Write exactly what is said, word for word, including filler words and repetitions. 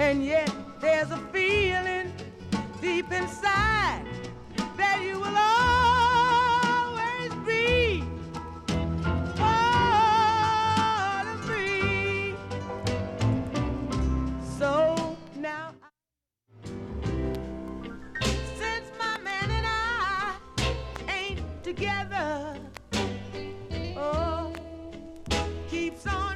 And yet there's a feeling deep inside that you will always be part of me. So now, since my man and I ain't together, oh, keeps on